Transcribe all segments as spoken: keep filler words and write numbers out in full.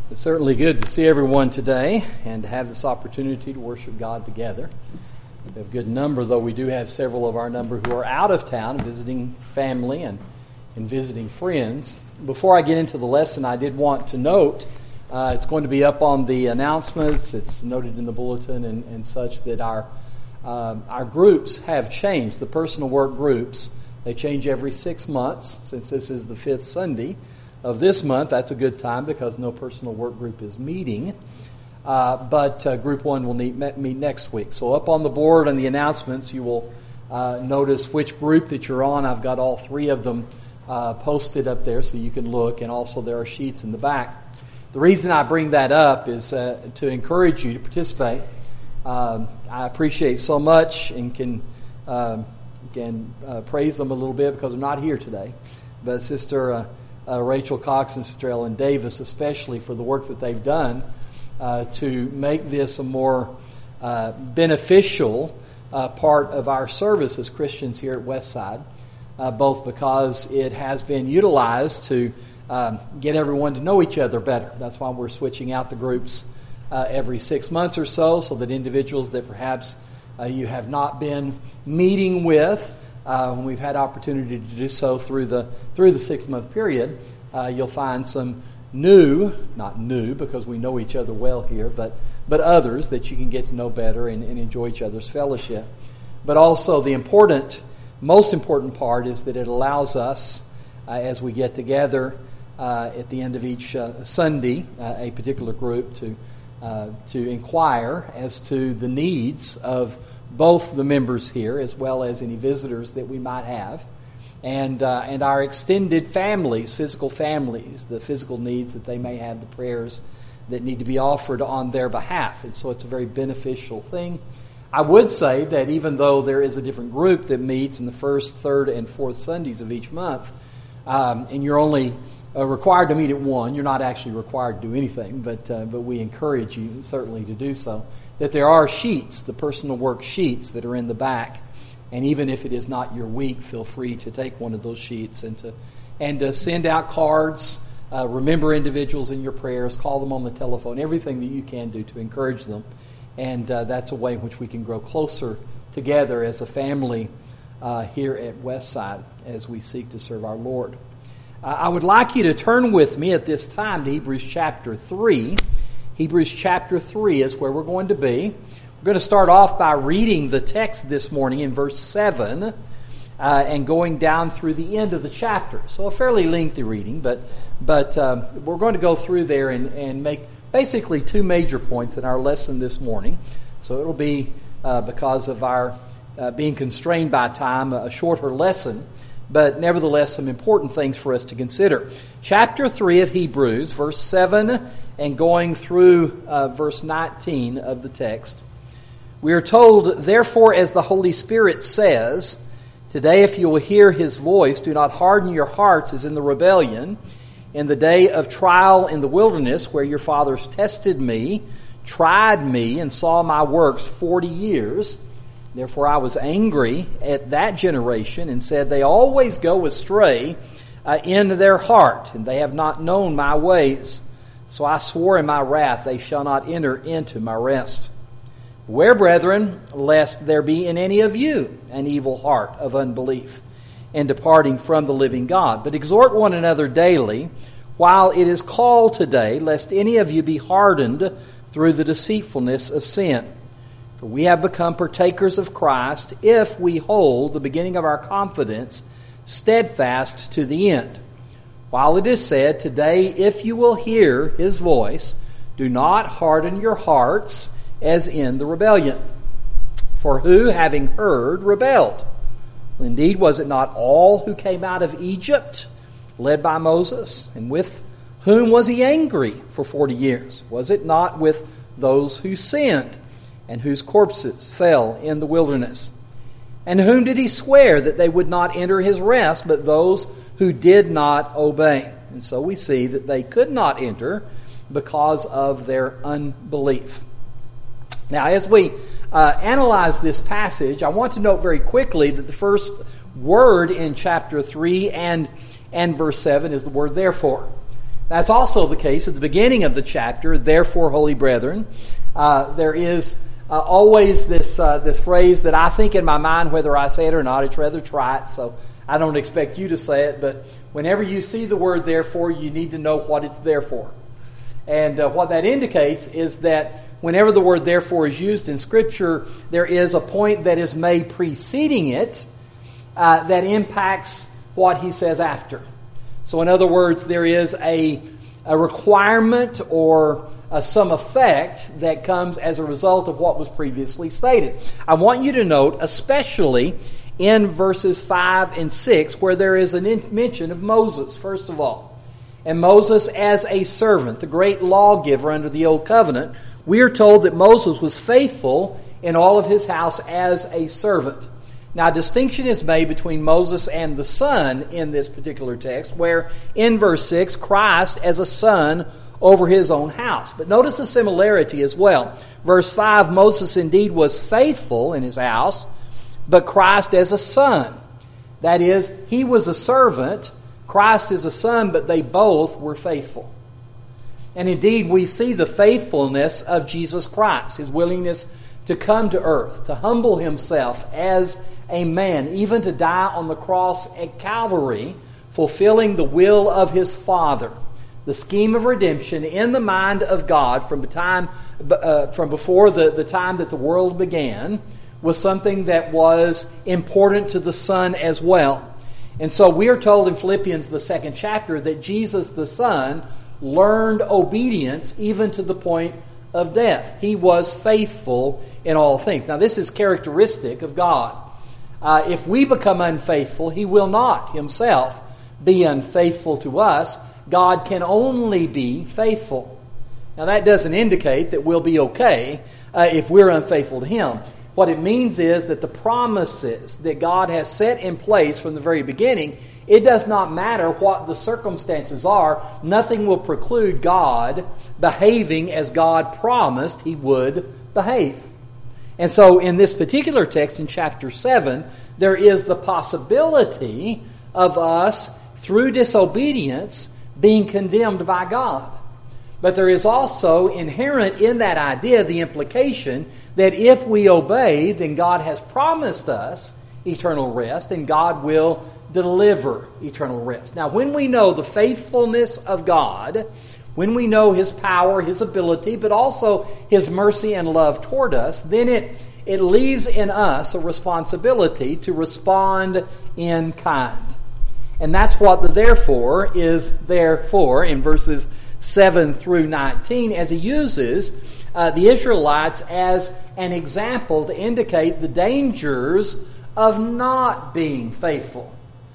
It's certainly good to see everyone today and to have this opportunity to worship God together. We have a good number, though we do have several of our number who are out of town visiting family and, and visiting friends. Before I get into the lesson, I did want to note, uh, it's going to be up on the announcements, it's noted in the bulletin and, and such, that our, um, our groups have changed. The personal work groups, they change every six months since this is the fifth Sunday of this month. That's a good time because no personal work group is meeting. Uh, but uh, group one will meet, meet next week. So up on the board and the announcements, you will uh, notice which group that you're on. I've got all three of them uh, posted up there so you can look, and also there are sheets in the back. The reason I bring that up is uh, to encourage you to participate. Um, I appreciate so much and can, uh, can uh, praise them a little bit because they're not here today. But Sister Uh, Uh, Rachel Cox and Sister Ellen Davis, especially for the work that they've done uh, to make this a more uh, beneficial uh, part of our service as Christians here at Westside, uh, both because it has been utilized to um, get everyone to know each other better. That's why we're switching out the groups uh, every six months or so, so that individuals that perhaps uh, you have not been meeting with, Uh, when we've had opportunity to do so through the through the six-month period, uh, you'll find some new, not new because we know each other well here, but but others that you can get to know better and, and enjoy each other's fellowship. But also the important, most important part is that it allows us, uh, as we get together uh, at the end of each uh, Sunday, uh, a particular group to uh, to inquire as to the needs of both the members here as well as any visitors that we might have, and uh, and our extended families, physical families, the physical needs that they may have, the prayers that need to be offered on their behalf. And so it's a very beneficial thing. I would say that even though there is a different group that meets in the first, third, and fourth Sundays of each month, um, and you're only uh, required to meet at one, you're not actually required to do anything, but uh, but we encourage you certainly to do so. That there are sheets, the personal work sheets that are in the back, and even if it is not your week, feel free to take one of those sheets and to and to send out cards, uh, remember individuals in your prayers, call them on the telephone, everything that you can do to encourage them, and uh, that's a way in which we can grow closer together as a family uh, here at Westside as we seek to serve our Lord. Uh, I would like you to turn with me at this time to Hebrews chapter three. Hebrews chapter three is where we're going to be. We're going to start off by reading the text this morning in verse seven uh, and going down through the end of the chapter. So a fairly lengthy reading, but but um, we're going to go through there and, and make basically two major points in our lesson this morning. So it'll be, uh, because of our uh, being constrained by time, a shorter lesson, but nevertheless some important things for us to consider. Chapter three of Hebrews, verse seven, and going through uh, verse nineteen of the text. We are told, therefore, as the Holy Spirit says, today if you will hear His voice, do not harden your hearts as in the rebellion, in the day of trial in the wilderness, where your fathers tested me, tried me, and saw my works forty years. Therefore I was angry at that generation and said, they always go astray uh, in their heart, and they have not known my ways. So I swore in my wrath, they shall not enter into my rest. Beware, brethren, lest there be in any of you an evil heart of unbelief, and departing from the living God. But exhort one another daily, while it is called today, lest any of you be hardened through the deceitfulness of sin. For we have become partakers of Christ, if we hold the beginning of our confidence steadfast to the end. While it is said, today if you will hear His voice, do not harden your hearts as in the rebellion. For who, having heard, rebelled? Well, indeed, was it not all who came out of Egypt, led by Moses? And with whom was He angry for forty years? Was it not with those who sinned, and whose corpses fell in the wilderness? And whom did He swear that they would not enter His rest, but those who did not obey? And so we see that they could not enter because of their unbelief. Now, as we uh, analyze this passage, I want to note very quickly that the first word in chapter three and and verse seven is the word therefore. That's also the case at the beginning of the chapter, therefore, holy brethren. Uh, there is uh, always this uh, this phrase that I think in my mind, whether I say it or not, it's rather trite, so I don't expect you to say it, but whenever you see the word therefore, you need to know what it's there for. And uh, what that indicates is that whenever the word therefore is used in Scripture, there is a point that is made preceding it uh, that impacts what he says after. So in other words, there is a, a requirement or uh, some effect that comes as a result of what was previously stated. I want you to note, especially in verses five and six, where there is a mention of Moses, first of all. And Moses as a servant, the great lawgiver under the Old Covenant, we are told that Moses was faithful in all of his house as a servant. Now, a distinction is made between Moses and the Son in this particular text, where in verse six, Christ as a son over his own house. But notice the similarity as well. Verse five, Moses indeed was faithful in his house, but Christ as a son. That is, he was a servant, Christ is a son, but they both were faithful. And indeed, we see the faithfulness of Jesus Christ, his willingness to come to earth, to humble himself as a man, even to die on the cross at Calvary, fulfilling the will of his Father. The scheme of redemption in the mind of God from the time, uh, from before the, the time that the world began was something that was important to the Son as well. And so we are told in Philippians, the second chapter, that Jesus the Son learned obedience even to the point of death. He was faithful in all things. Now this is characteristic of God. Uh, if we become unfaithful, He will not Himself be unfaithful to us. God can only be faithful. Now that doesn't indicate that we'll be okay uh, if we're unfaithful to Him. What it means is that the promises that God has set in place from the very beginning, it does not matter what the circumstances are, nothing will preclude God behaving as God promised He would behave. And so in this particular text in chapter seven, there is the possibility of us, through disobedience, being condemned by God. But there is also inherent in that idea the implication that if we obey, then God has promised us eternal rest, and God will deliver eternal rest. Now, when we know the faithfulness of God, when we know His power, His ability, but also His mercy and love toward us, then it, it leaves in us a responsibility to respond in kind. And that's what the therefore is there for in verses seven through nineteen, as he uses uh, the Israelites as an example to indicate the dangers of not being faithful.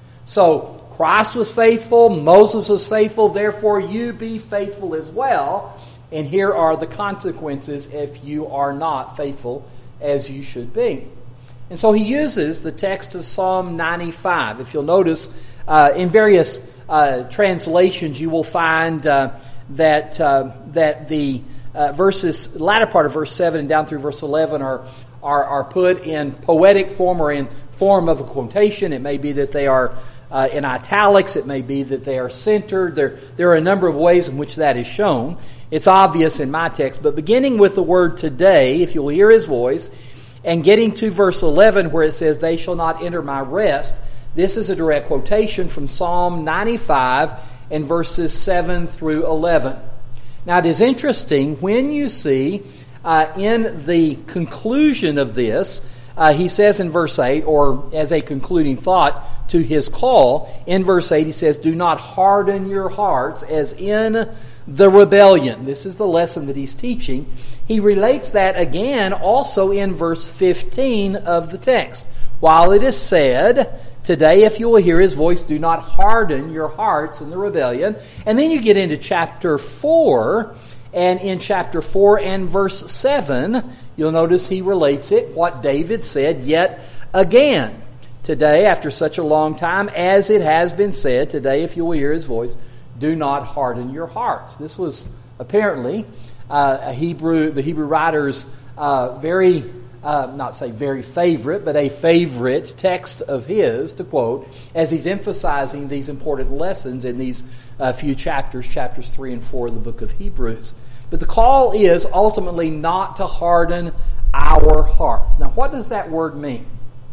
So, Christ was faithful, Moses was faithful, therefore you be faithful as well. And here are the consequences if you are not faithful as you should be. And so he uses the text of Psalm ninety-five. If you'll notice, uh, in various uh, translations you will find uh, that uh, that the uh, verses, latter part of verse seven and down through verse eleven are, are, are put in poetic form or in form of a quotation. It may be that they are Uh, in italics, it may be that they are centered. There, there are a number of ways in which that is shown. It's obvious in my text, but beginning with the word today, if you'll hear His voice, and getting to verse eleven where it says, they shall not enter my rest, this is a direct quotation from Psalm ninety-five and verses seven through eleven. Now it is interesting when you see uh, in the conclusion of this, uh, he says in verse eight, or as a concluding thought, to his call, in verse eight he says, do not harden your hearts as in the rebellion. This is the lesson that he's teaching. He relates that again also in verse fifteen of the text. While it is said, today if you will hear His voice, do not harden your hearts in the rebellion. And then you get into chapter four, and in chapter four and verse seven, you'll notice he relates it, what David said yet again. Today, after such a long time, as it has been said, today, if you will hear His voice, do not harden your hearts. This was apparently uh, a Hebrew, the Hebrew writers' uh, very uh, not say very favorite, but a favorite text of his to quote as he's emphasizing these important lessons in these uh, few chapters, chapters three and four of the book of Hebrews. But the call is ultimately not to harden our hearts. Now, what does that word mean?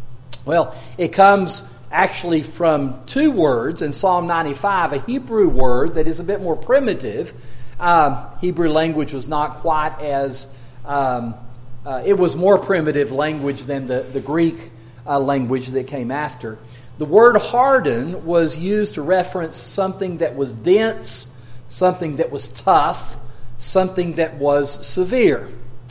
Well, it comes actually from two words in Psalm ninety-five, a Hebrew word that is a bit more primitive. Um, Hebrew language was not quite as, um, uh, it was more primitive language than the, the Greek uh, language that came after. The word harden was used to reference something that was dense, something that was tough, something that was severe.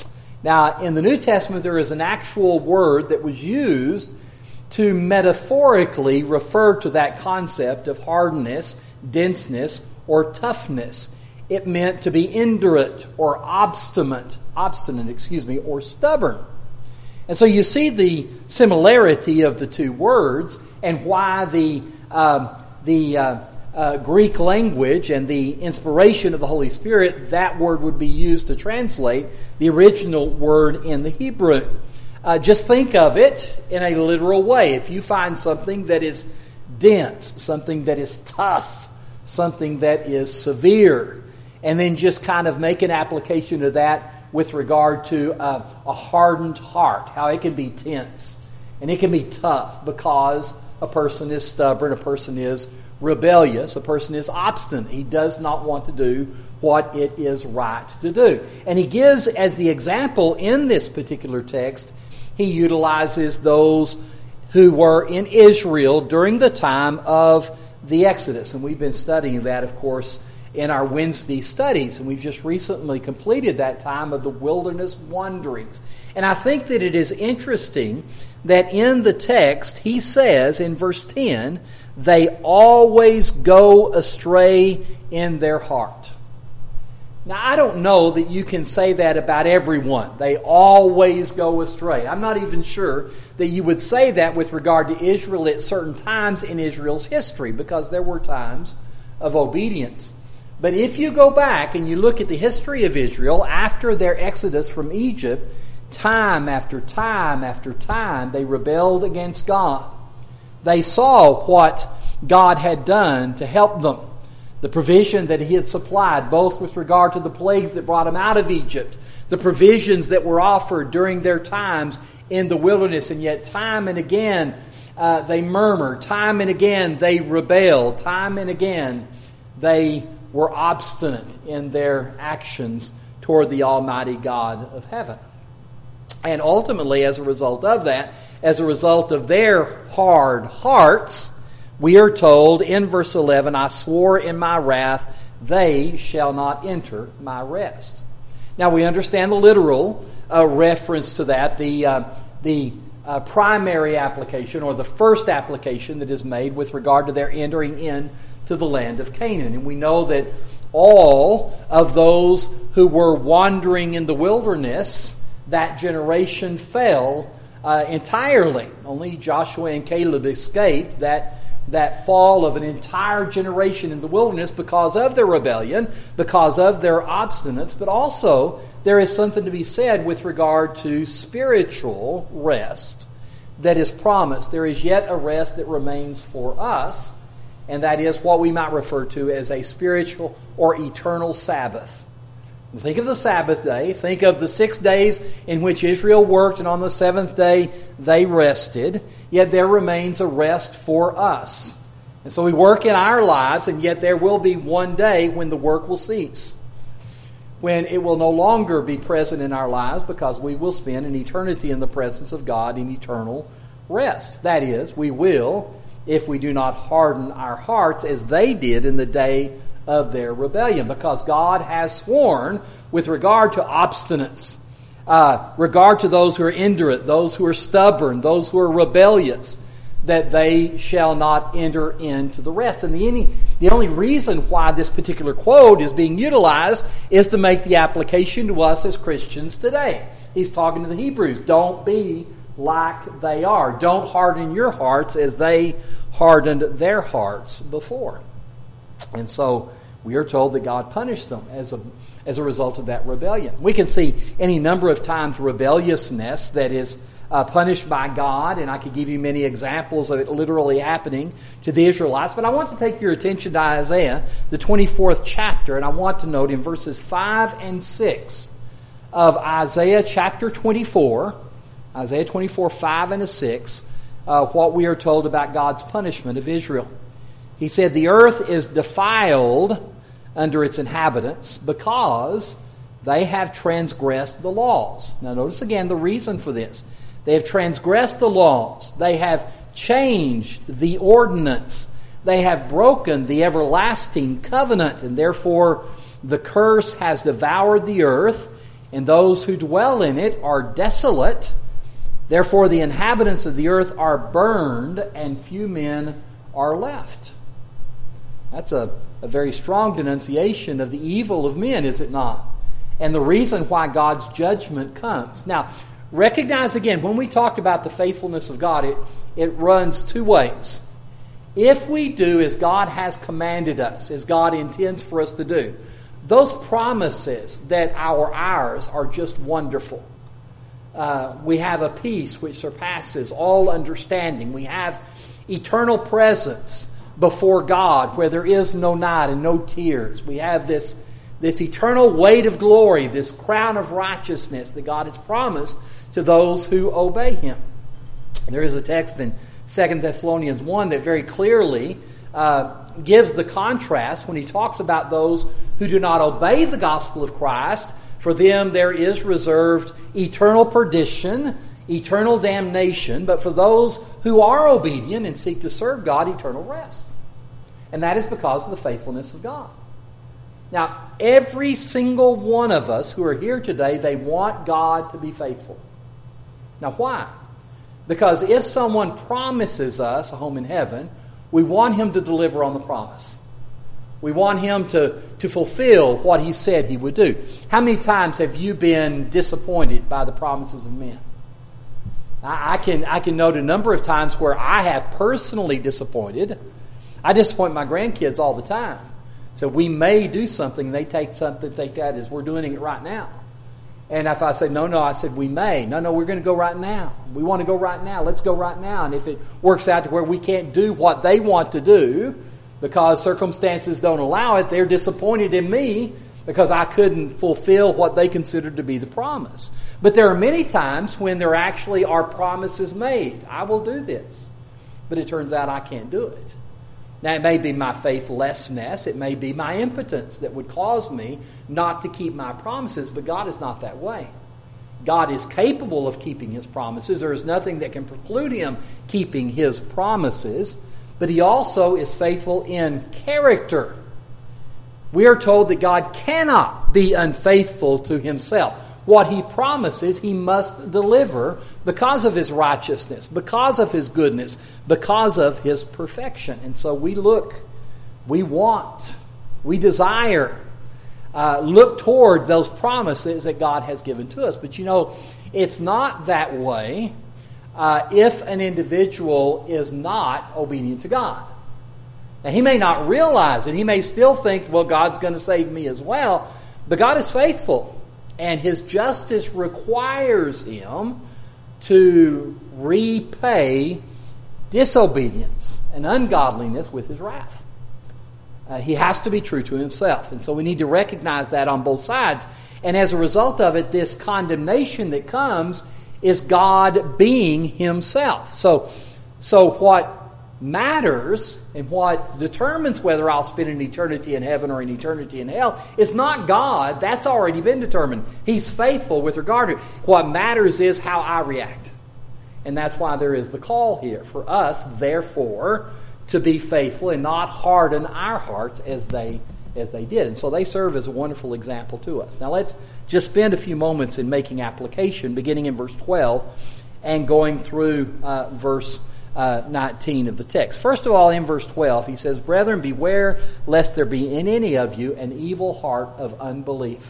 Now, in the New Testament, there is an actual word that was used to metaphorically refer to that concept of hardness, denseness, or toughness. It meant to be indurate or obstinate, obstinate, excuse me, or stubborn. And so you see the similarity of the two words and why the um, the uh, uh, Greek language and the inspiration of the Holy Spirit, that word would be used to translate the original word in the Hebrew. Uh, just think of it in a literal way. If you find something that is dense, something that is tough, something that is severe, and then just kind of make an application of that with regard to uh, a hardened heart, how it can be tense and it can be tough because a person is stubborn, a person is rebellious, a person is obstinate. He does not want to do what it is right to do. And he gives as the example in this particular text, he utilizes those who were in Israel during the time of the Exodus. And we've been studying that, of course, in our Wednesday studies. And we've just recently completed that time of the wilderness wanderings. And I think that it is interesting that in the text, he says in verse ten, they always go astray in their heart. Now, I don't know that you can say that about everyone. They always go astray. I'm not even sure that you would say that with regard to Israel at certain times in Israel's history, because there were times of obedience. But if you go back and you look at the history of Israel after their exodus from Egypt, time after time after time, they rebelled against God. They saw what God had done to help them. The provision that He had supplied, both with regard to the plagues that brought them out of Egypt, the provisions that were offered during their times in the wilderness, and yet time and again uh, they murmured, time and again they rebelled, time and again they were obstinate in their actions toward the Almighty God of heaven. And ultimately, as a result of that, as a result of their hard hearts, we are told in verse eleven, I swore in my wrath, they shall not enter my rest. Now we understand the literal uh, reference to that, the uh, the uh, primary application or the first application that is made with regard to their entering in to the land of Canaan. And we know that all of those who were wandering in the wilderness, that generation fell uh, entirely. Only Joshua and Caleb escaped that that fall of an entire generation in the wilderness because of their rebellion, because of their obstinance, but also there is something to be said with regard to spiritual rest that is promised. There is yet a rest that remains for us, and that is what we might refer to as a spiritual or eternal Sabbath. Think of the Sabbath day. Think of the six days in which Israel worked, and on the seventh day they rested. Yet there remains a rest for us. And so we work in our lives, and yet there will be one day when the work will cease, when it will no longer be present in our lives, because we will spend an eternity in the presence of God in eternal rest. That is, we will, if we do not harden our hearts as they did in the day of their rebellion, because God has sworn with regard to obstinance, uh, regard to those who are indurate, those who are stubborn, those who are rebellious, that they shall not enter into the rest. And the only, the only reason why this particular quote is being utilized is to make the application to us as Christians today. He's talking to the Hebrews. Don't be like they are. Don't harden your hearts as they hardened their hearts before. And so we are told that God punished them as a as a result of that rebellion. We can see any number of times rebelliousness that is uh, punished by God, and I could give you many examples of it literally happening to the Israelites. But I want to take your attention to Isaiah, the twenty-fourth chapter, and I want to note in verses five and six of Isaiah chapter twenty-four, Isaiah twenty-four, five and six, uh, what we are told about God's punishment of Israel. He said, "The earth is defiled under its inhabitants because they have transgressed the laws." Now notice again the reason for this. They have transgressed the laws. They have changed the ordinance. They have broken the everlasting covenant, and therefore the curse has devoured the earth, and those who dwell in it are desolate. Therefore the inhabitants of the earth are burned, and few men are left. That's a, a very strong denunciation of the evil of men, is it not? And the reason why God's judgment comes. Now, recognize again, when we talked about the faithfulness of God, it, it runs two ways. If we do as God has commanded us, as God intends for us to do, those promises that are ours are just wonderful. Uh, we have a peace which surpasses all understanding. We have eternal presence before God where there is no night and no tears. We have this, this eternal weight of glory, this crown of righteousness that God has promised to those who obey Him. There is a text in Second Thessalonians one that very clearly uh, gives the contrast when he talks about those who do not obey the gospel of Christ. For them there is reserved eternal perdition, eternal damnation, but for those who are obedient and seek to serve God, eternal rest. And that is because of the faithfulness of God. Now, every single one of us who are here today, they want God to be faithful. Now, why? Because if someone promises us a home in heaven, we want Him to deliver on the promise. We want Him to, to fulfill what He said He would do. How many times have you been disappointed by the promises of men? I, I can I can note a number of times where I have personally disappointed. I disappoint my grandkids all the time. So we may do something, they take something, take that as we're doing it right now. And if I say, no, no, I said, we may. No, no, we're going to go right now. We want to go right now. Let's go right now. And if it works out to where we can't do what they want to do because circumstances don't allow it, they're disappointed in me because I couldn't fulfill what they considered to be the promise. But there are many times when there actually are promises made. I will do this. But it turns out I can't do it. Now, it may be my faithlessness, it may be my impotence that would cause me not to keep my promises, but God is not that way. God is capable of keeping His promises. There is nothing that can preclude Him keeping His promises, but He also is faithful in character. We are told that God cannot be unfaithful to Himself. What He promises, He must deliver because of His righteousness, because of His goodness, because of His perfection. And so we look, we want, we desire, uh, look toward those promises that God has given to us. But you know, it's not that way uh, if an individual is not obedient to God. Now, he may not realize it. He may still think, well, God's going to save me as well. But God is faithful. And His justice requires Him to repay disobedience and ungodliness with His wrath. Uh, he has to be true to Himself. And so we need to recognize that on both sides. And as a result of it, this condemnation that comes is God being Himself. So, so what matters and what determines whether I'll spend an eternity in heaven or an eternity in hell is not God. That's already been determined. He's faithful with regard to it. What matters is how I react. And that's why there is the call here for us, therefore, to be faithful and not harden our hearts as they as they did. And so they serve as a wonderful example to us. Now let's just spend a few moments in making application, beginning in verse twelve and going through uh, verse Uh, nineteen of the text. First of all, in verse twelve, he says, "Brethren, beware lest there be in any of you an evil heart of unbelief."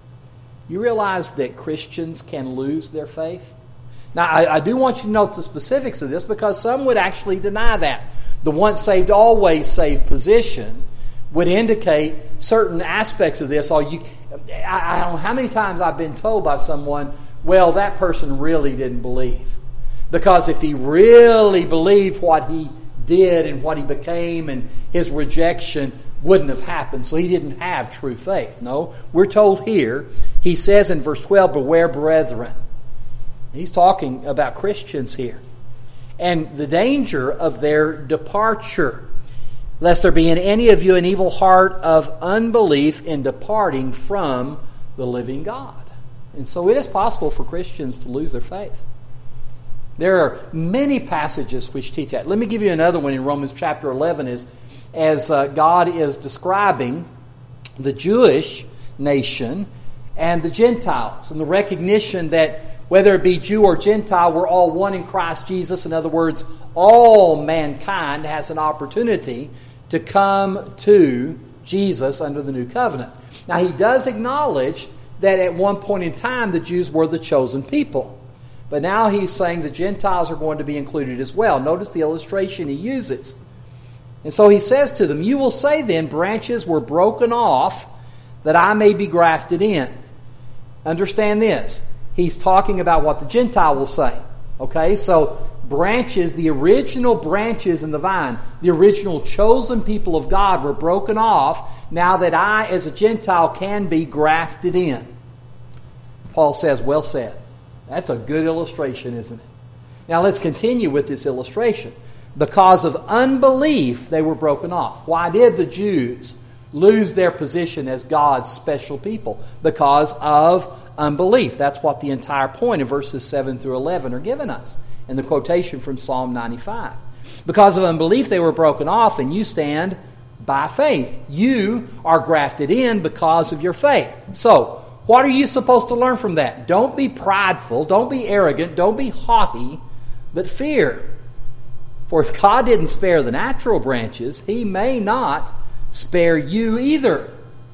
You realize that Christians can lose their faith? Now, I, I do want you to note the specifics of this because some would actually deny that. The once saved, always saved position would indicate certain aspects of this. Oh, you, I, I don't know how many times I've been told by someone, well, that person really didn't believe. Because if he really believed what he did and what he became, and his rejection wouldn't have happened, so he didn't have true faith. No, we're told here, he says in verse twelve, beware brethren. He's talking about Christians here. And the danger of their departure, lest there be in any of you an evil heart of unbelief in departing from the living God. And so it is possible for Christians to lose their faith. There are many passages which teach that. Let me give you another one in Romans chapter eleven, as, as uh, God is describing the Jewish nation and the Gentiles, and the recognition that whether it be Jew or Gentile, we're all one in Christ Jesus. In other words, all mankind has an opportunity to come to Jesus under the new covenant. Now, he does acknowledge that at one point in time the Jews were the chosen people. But now he's saying the Gentiles are going to be included as well. Notice the illustration he uses. And so he says to them, you will say then, branches were broken off that I may be grafted in. Understand this. He's talking about what the Gentile will say. Okay, so branches, the original branches in the vine, the original chosen people of God were broken off now that I, as a Gentile, can be grafted in. Paul says, well said. That's a good illustration, isn't it? Now let's continue with this illustration. Because of unbelief, they were broken off. Why did the Jews lose their position as God's special people? Because of unbelief. That's what the entire point of verses seven through eleven are giving us in the quotation from Psalm ninety-five. Because of unbelief, they were broken off, and you stand by faith. You are grafted in because of your faith. So, what are you supposed to learn from that? Don't be prideful, don't be arrogant, don't be haughty, but fear. For if God didn't spare the natural branches, He may not spare you either.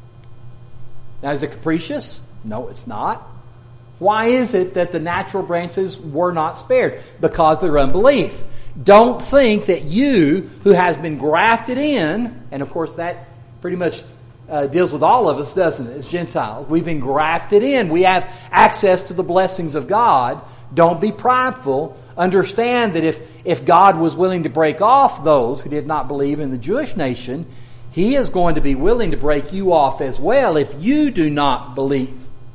Now, is it capricious? No, it's not. Why is it that the natural branches were not spared? Because of their unbelief. Don't think that you, who has been grafted in, and of course that pretty much Uh, deals with all of us, doesn't it, as Gentiles? We've been grafted in. We have access to the blessings of God. Don't be prideful. Understand that if, if God was willing to break off those who did not believe in the Jewish nation, He is going to be willing to break you off as well if you do not believe.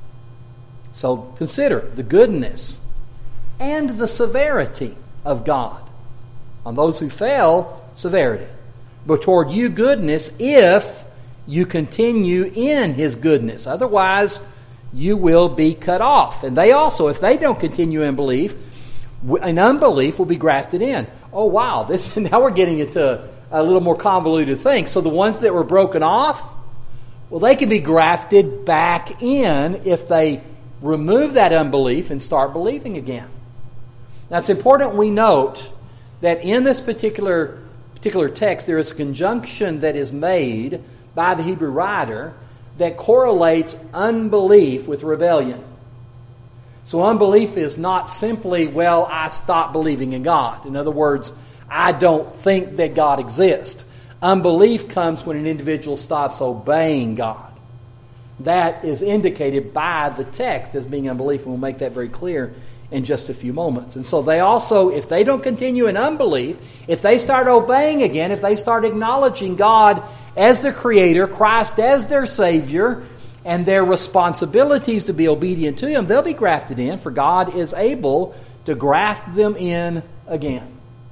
So consider the goodness and the severity of God. On those who fell, severity. But toward you, goodness, if you continue in His goodness. Otherwise, you will be cut off. And they also, if they don't continue in belief, in unbelief will be grafted in. Oh, wow. This now we're getting into a little more convoluted thing. So the ones that were broken off, well, they can be grafted back in if they remove that unbelief and start believing again. Now, it's important we note that in this particular, particular text, there is a conjunction that is made by the Hebrew writer that correlates unbelief with rebellion. So unbelief is not simply, well, I stopped believing in God. In other words, I don't think that God exists. Unbelief comes when an individual stops obeying God. That is indicated by the text as being unbelief, and we'll make that very clear in just a few moments. And so they also, if they don't continue in unbelief, if they start obeying again, if they start acknowledging God as their Creator, Christ as their Savior, and their responsibilities to be obedient to Him, they'll be grafted in, for God is able to graft them in again.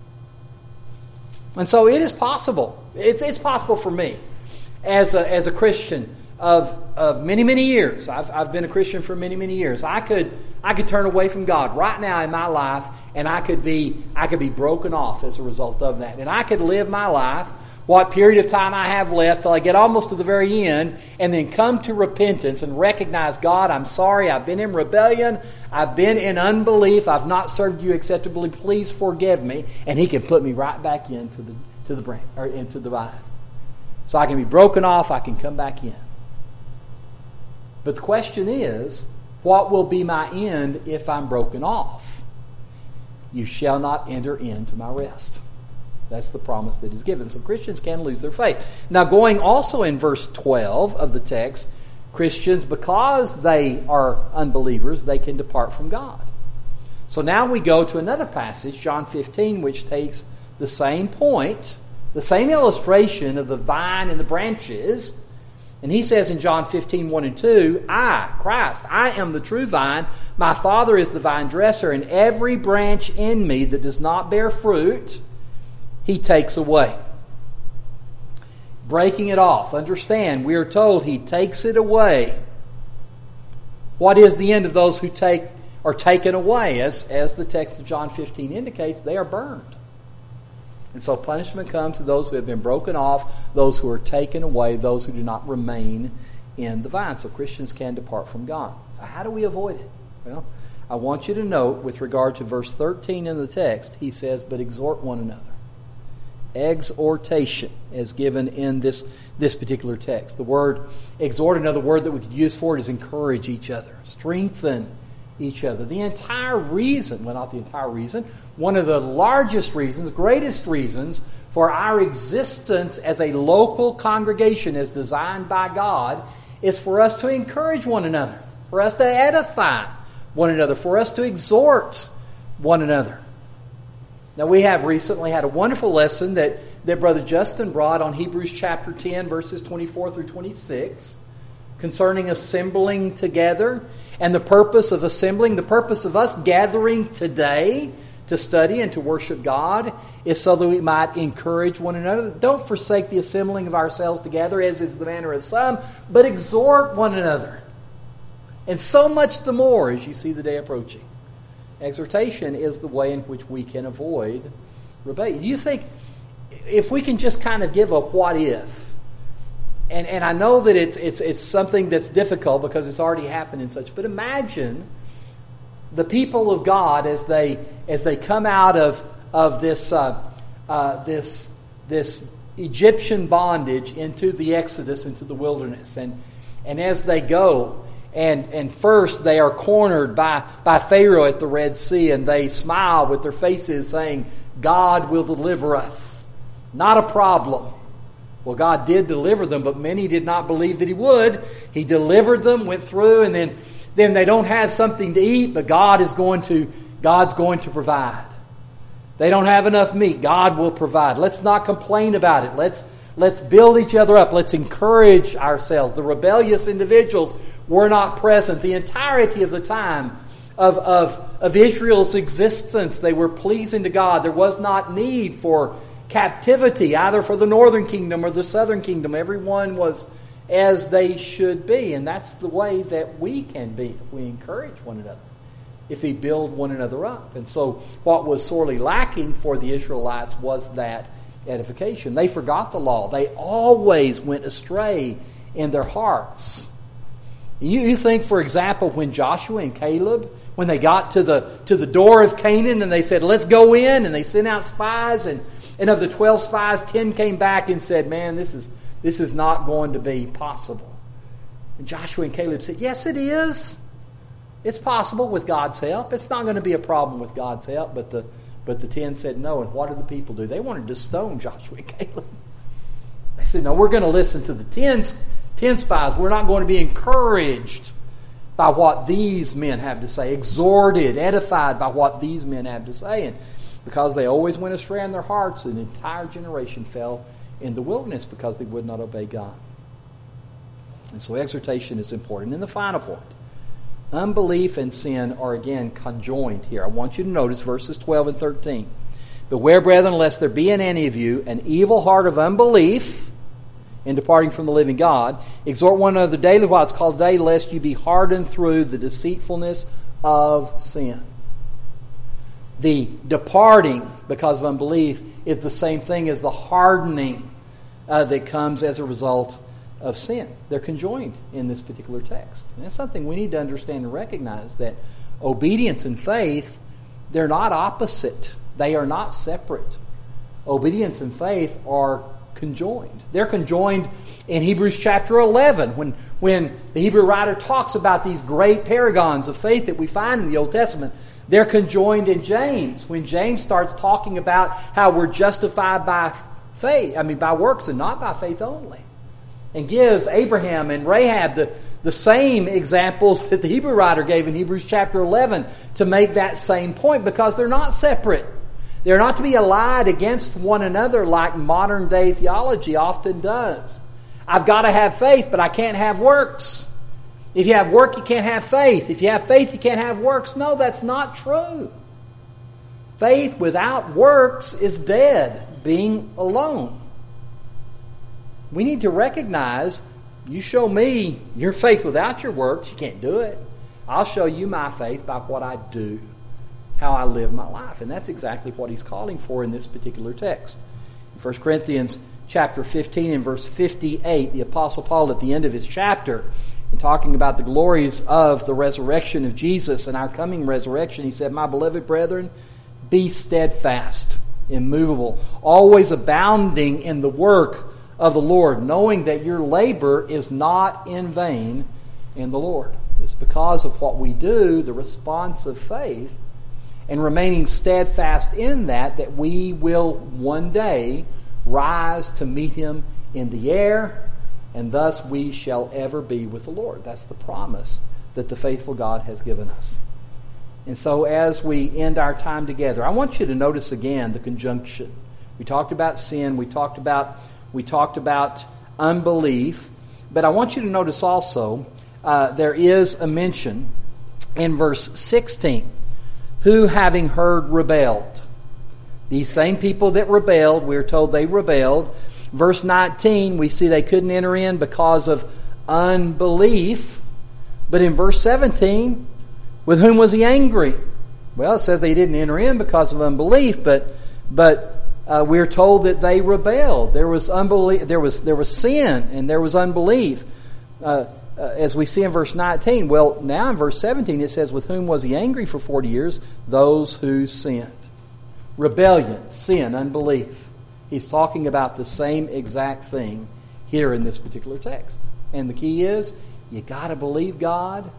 And so it is possible. It's, it's possible for me as a, as a Christian of, of many, many years. I've, I've been a Christian for many, many years. I could I could turn away from God right now in my life, and I could be I could be broken off as a result of that. And I could live my life, what period of time I have left, till I get almost to the very end, and then come to repentance and recognize, God, I'm sorry, I've been in rebellion, I've been in unbelief, I've not served you acceptably, please forgive me. And He can put me right back into the to the branch or into the vine. So I can be broken off, I can come back in. But the question is, what will be my end if I'm broken off? You shall not enter into my rest. That's the promise that is given. So Christians can lose their faith. Now, going also in verse twelve of the text, Christians, because they are unbelievers, they can depart from God. So now we go to another passage, John fifteen, which takes the same point, the same illustration of the vine and the branches. And he says in John fifteen, one and two, I, Christ, I am the true vine. My Father is the vine dresser, and every branch in me that does not bear fruit, He takes away. Breaking it off. Understand, we are told He takes it away. What is the end of those who take are taken away? As, as the text of John fifteen indicates, they are burned. And so punishment comes to those who have been broken off, those who are taken away, those who do not remain in the vine. So Christians can depart from God. So how do we avoid it? Well, I want you to note with regard to verse thirteen in the text, he says, but exhort one another. Exhortation is given in this, this particular text. The word exhort, another word that we could use for it, is encourage each other, strengthen each other. The entire reason, well, not the entire reason, one of the largest reasons, greatest reasons for our existence as a local congregation as designed by God is for us to encourage one another, for us to edify one another, for us to exhort one another. Now, we have recently had a wonderful lesson that, that Brother Justin brought on Hebrews chapter ten, verses twenty-four through twenty-six, concerning assembling together. And the purpose of assembling, the purpose of us gathering today to study and to worship God is so that we might encourage one another. Don't forsake the assembling of ourselves together, as is the manner of some, but exhort one another. And so much the more as you see the day approaching. Exhortation is the way in which we can avoid rebellion. Do you think if we can just kind of give a what if, and, and I know that it's, it's, it's something that's difficult because it's already happened and such, but imagine the people of God as they as they come out of of this uh, uh, this this Egyptian bondage into the Exodus, into the wilderness, and and as they go. And and first they are cornered by, by Pharaoh at the Red Sea, and they smile with their faces saying, God will deliver us. Not a problem. Well, God did deliver them, but many did not believe that He would. He delivered them, went through, and then, then they don't have something to eat, but God is going to God's going to provide. They don't have enough meat. God will provide. Let's not complain about it. Let's let's build each other up. Let's encourage ourselves. The rebellious individuals were not present the entirety of the time of, of, of Israel's existence. They were pleasing to God. There was not need for captivity, either for the northern kingdom or the southern kingdom. Everyone was as they should be. And that's the way that we can be if we encourage one another, if we build one another up. And so what was sorely lacking for the Israelites was that edification. They forgot the law. They always went astray in their hearts. You, you think, for example, when Joshua and Caleb, when they got to the to the door of Canaan and they said, let's go in, and they sent out spies, and, and of the twelve spies, ten came back and said, man, this is this is not going to be possible. And Joshua and Caleb said, yes, it is. It's possible with God's help. It's not going to be a problem with God's help. But the but the ten said no. And what did the people do? They wanted to stone Joshua and Caleb. They said, no, we're going to listen to the ten Ten spies. We're not going to be encouraged by what these men have to say, exhorted, edified by what these men have to say. And because they always went astray in their hearts, an entire generation fell in the wilderness because they would not obey God. And so exhortation is important. And the final point, unbelief and sin are again conjoined here. I want you to notice verses twelve and thirteen. Beware, brethren, lest there be in any of you an evil heart of unbelief in departing from the living God. Exhort one another daily while it's called day, lest you be hardened through the deceitfulness of sin. The departing because of unbelief is the same thing as the hardening uh, that comes as a result of sin. They're conjoined in this particular text. And that's something we need to understand and recognize, that obedience and faith, they're not opposite. They are not separate. Obedience and faith are conjoined. They're conjoined in Hebrews chapter eleven when, when the Hebrew writer talks about these great paragons of faith that we find in the Old Testament. They're conjoined in James when James starts talking about how we're justified by faith, I mean by works and not by faith only. And gives Abraham and Rahab the, the same examples that the Hebrew writer gave in Hebrews chapter eleven to make that same point, because they're not separate. They're not to be allied against one another like modern day theology often does. I've got to have faith, but I can't have works. If you have work, you can't have faith. If you have faith, you can't have works. No, that's not true. Faith without works is dead, being alone. We need to recognize, you show me your faith without your works, you can't do it. I'll show you my faith by what I do, how I live my life. And that's exactly what he's calling for in this particular text. In First Corinthians chapter fifteen and verse fifty-eight, the Apostle Paul at the end of his chapter, in talking about the glories of the resurrection of Jesus and our coming resurrection, he said, "My beloved brethren, be steadfast, immovable, always abounding in the work of the Lord, knowing that your labor is not in vain in the Lord." It's because of what we do, the response of faith, and remaining steadfast in that, that we will one day rise to meet Him in the air, and thus we shall ever be with the Lord. That's the promise that the faithful God has given us. And so as we end our time together, I want you to notice again the conjunction. We talked about sin, we talked about We talked about unbelief, but I want you to notice also uh, there is a mention in verse sixteen, who having heard rebelled. These same people that rebelled, we're told they rebelled. Verse nineteen, we see they couldn't enter in because of unbelief. But in verse seventeen, with whom was he angry? Well, it says they didn't enter in because of unbelief, but but Uh, we're told that they rebelled. There was unbelief. There was there was sin, and there was unbelief, uh, uh, as we see in verse nineteen. Well, now in verse seventeen it says, "With whom was he angry for forty years? Those who sinned." Rebellion, sin, unbelief. He's talking about the same exact thing here in this particular text. And the key is, you got to believe God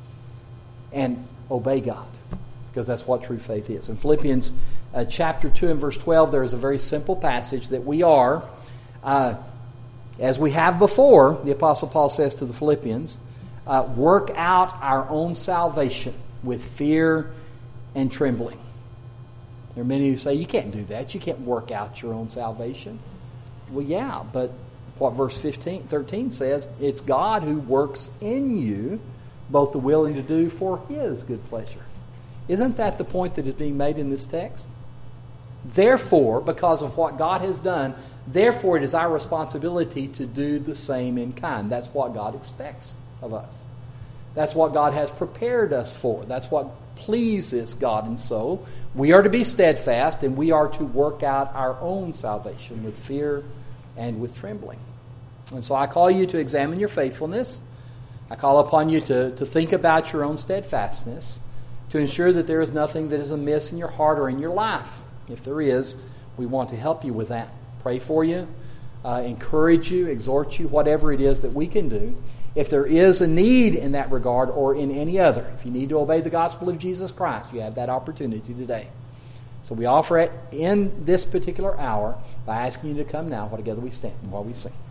and obey God, because that's what true faith is. In Philippians Uh, chapter two and verse twelve, there is a very simple passage that we are, uh, as we have before, the Apostle Paul says to the Philippians, uh, work out our own salvation with fear and trembling. There are many who say, you can't do that. You can't work out your own salvation. Well, yeah, but what verse fifteen, thirteen says, it's God who works in you both the willing to do for His good pleasure. Isn't that the point that is being made in this text? Therefore, because of what God has done, therefore it is our responsibility to do the same in kind. That's what God expects of us. That's what God has prepared us for. That's what pleases God. And so we are to be steadfast, and we are to work out our own salvation with fear and with trembling. And so I call you to examine your faithfulness. I call upon you to, to think about your own steadfastness, to ensure that there is nothing that is amiss in your heart or in your life. If there is, we want to help you with that. Pray for you, uh, encourage you, exhort you, whatever it is that we can do. If there is a need in that regard or in any other, if you need to obey the gospel of Jesus Christ, you have that opportunity today. So we offer it in this particular hour by asking you to come now while together we stand and while we sing.